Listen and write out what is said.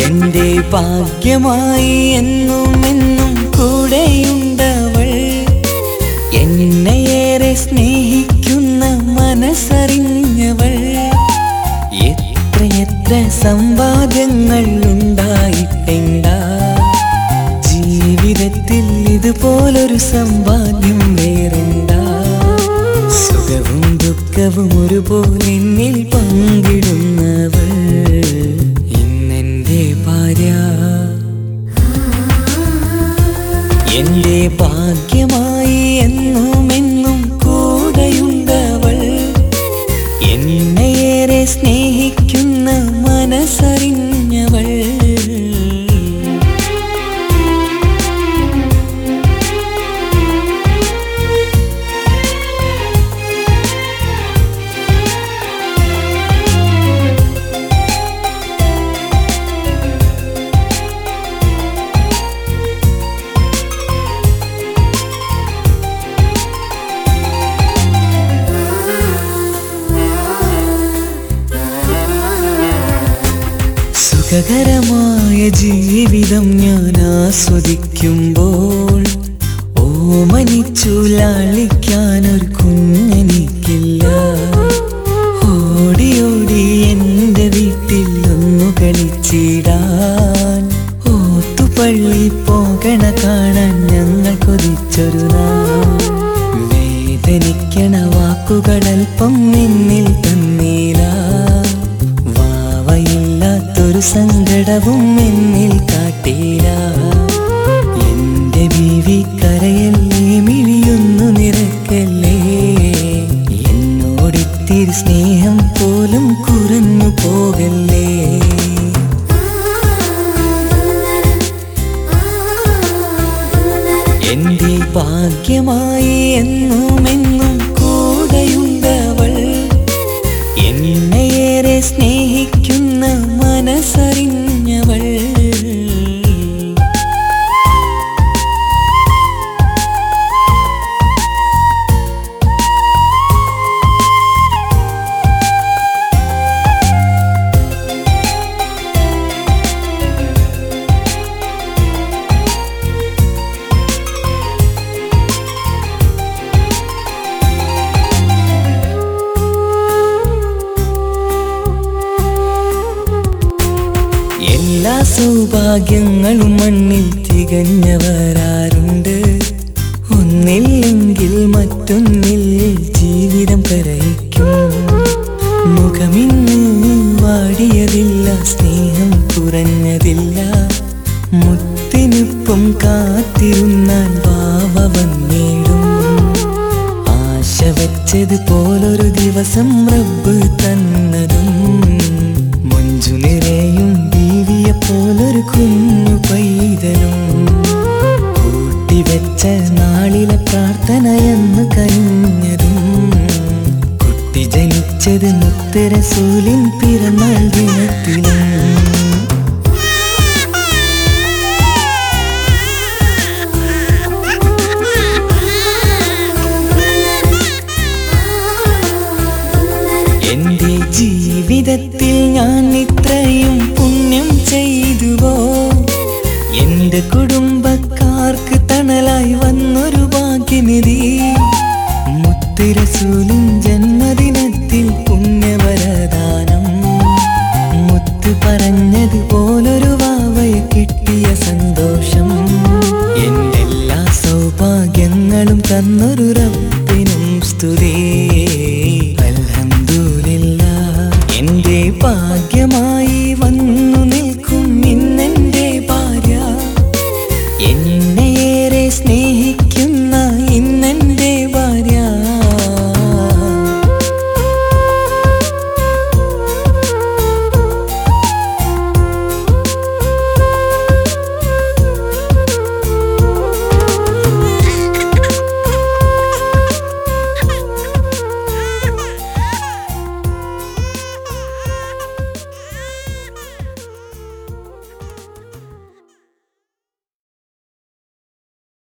എന്റെ ഭാഗ്യമായി എന്നും എന്നും കൂടെയുണ്ടവൾ. എന്നെയേറെ സ്നേഹിക്കുന്ന മനസ്സറിഞ്ഞവൾ. എത്രയെത്ര സമ്പാദ്യങ്ങൾ ഉണ്ടായിട്ടെന്താ, ജീവിതത്തിൽ ഇതുപോലൊരു സമ്പാദ്യം വേറെന്താ. സുഖവും ദുഃഖവും ഒരുപോലെ എന്നിൽ പങ്കിടുന്നവൾ ഇന്നെന്റെ ഭാര്യ. എന്റെ ഭാഗ്യമായി എന്നും എന്നും കൂടെയുണ്ടവൾ. എന്നെയേറെ സ്നേഹിക്കുന്ന മനസ്സറിഞ്ഞവൾ. സുഖകരമായ ജീവിതം ഞാൻ ആസ്വദിക്കുമ്പോൾ ഓമനിച്ചു ലാളിക്കാനൊരു കുഞ്ഞെനിക്കില്ല. ഓടി ഓടി എൻ്റെ വീട്ടിൽ ഒന്നു കളിച്ചിടാൻ, ഓത്തുപള്ളി പോകണ കാണാൻ ഞങ്ങൾ കൊതിച്ചൊരു നാൾ. വേദനിക്കണ വാക്കുകളൽപ്പം നിന്നിൽ തന്നീല. വാവയില്ലാത്തൊരു സങ്കടവും എന്നിൽ കാട്ടീല. എന്റെ ബീവി കരയല്ലേ, മിഴിയൊന്നു നിറക്കല്ലേ. എന്നോടിത്തിരി സ്നേഹം പോലും കുറഞ്ഞു പോകല്ലേ. എന്റെ ഭാഗ്യമായി എന്നും എന്നും കൂടെയുണ്ടവൾ. എന്നെയേറെ സ്നേഹിക്കുന്ന മനസ്സറിഞ്ഞവൾ. എല്ലാ സൗഭാഗ്യങ്ങളും മണ്ണിൽ തികഞ്ഞവരാരുണ്ട്. ഒന്നില്ലെങ്കിൽ മറ്റൊന്നിൽ ജീവിതം കരയിക്കും. മുഖമിന്ന് വാടിയതില്ല, സ്നേഹം കുറഞ്ഞതില്ല. മുത്തിനൊപ്പം കാത്തിരുന്നാൽ വാവ വന്നിടും. ആശ വെച്ചത് പോലൊരു ദിവസം റബ്ബ് തന്നതും. മഞ്ജു നിറയും പോലൊരു കുഞ്ഞു പൈതലും. കൂട്ടിവെച്ച നാളിലെ പ്രാർത്ഥനയെന്ന് കഴിഞ്ഞതും. കുട്ടി ജനിച്ചത് മുത്ത് റസൂലിൻ പിറന്നാൾ ദിനത്തിലും. എന്റെ ജീവിതത്തിൽ ഞാൻ ഇത്രയും പുണ്യം ചെയ്തുവോ. എന്റെ കുടുംബക്കാർക്ക് തണലായി വന്നൊരു ഭാഗ്യനിധി. മുത്ത് റസൂലിൻ ജന്മദിനത്തിൽ പുണ്യവരദാനം. മുത്ത് പറഞ്ഞതുപോലൊരു വാവയെ കിട്ടിയ സന്തോഷം. എന്റെ എല്ലാ സൗഭാഗ്യങ്ങളും തന്നൊരു റബ്ബിനും സ്തുതി. അൽഹംദുലില്ലാ. എന്റെ ഭാഗ്യമായി